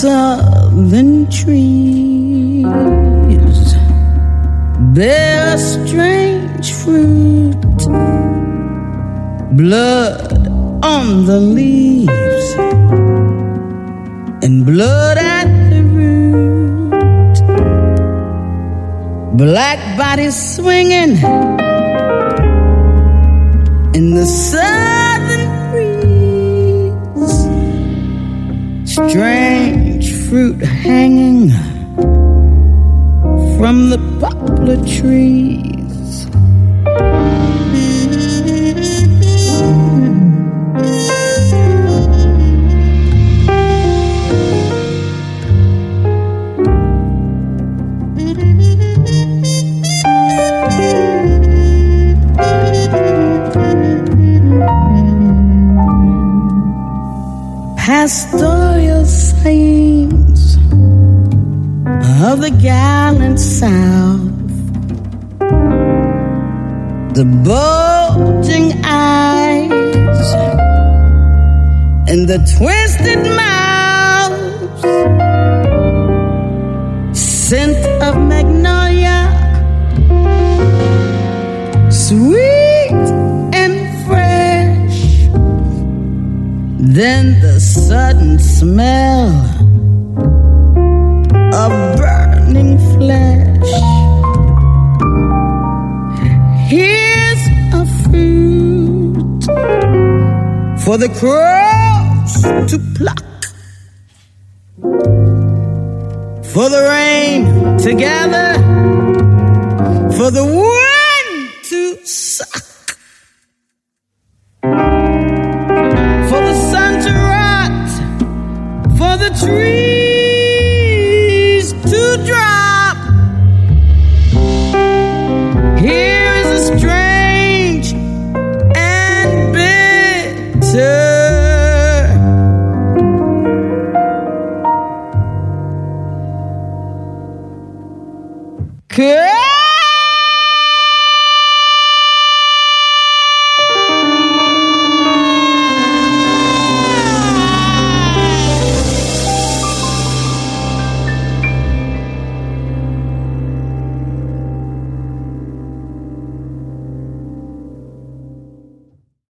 southern trees bear a strange fruit, blood on the leaves and blood at the root, black bodies swinging in the southern breeze, strange fruit hanging from the poplar trees. Pastoral sayings of the gallant South, the bulging eyes and the twisted mouths, scent of magnolia, sweet and fresh, then the sudden smell of burning flesh. Here's a fruit for the crows to pluck, for the rain to gather, for the wind to suck, for the sun to rot, for the tree